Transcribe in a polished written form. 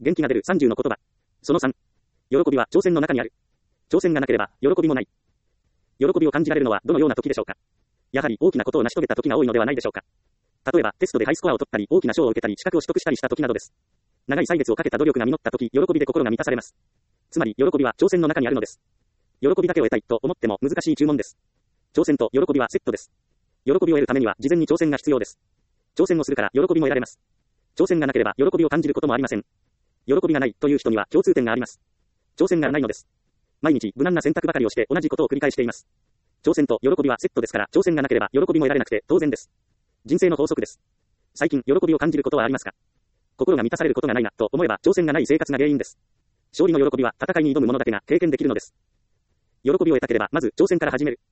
元気が出る30の言葉。その3。喜びは挑戦の中にある。挑戦がなければ、喜びもない。喜びを感じられるのはどのような時でしょうか。やはり大きなことを成し遂げた時が多いのではないでしょうか。例えば、テストでハイスコアを取ったり、大きな賞を受けたり、資格を取得したりした時などです。長い歳月をかけた努力が実った時、喜びで心が満たされます。つまり、喜びは挑戦の中にあるのです。喜びだけを得たいと思っても難しい注文です。挑戦と喜びはセットです。喜びを得るためには事前に挑戦が必要です。挑戦をするから喜びも得られます。挑戦がなければ喜びを感じることもありません。喜びがないという人には共通点があります。挑戦がないのです。毎日無難な選択ばかりをして同じことを繰り返しています。挑戦と喜びはセットですから、挑戦がなければ喜びも得られなくて当然です。人生の法則です。最近喜びを感じることはありますか。心が満たされることがないなと思えば挑戦がない生活が原因です。勝利の喜びは戦いに挑む者だけが経験できるのです。喜びを得たければまず挑戦から始める。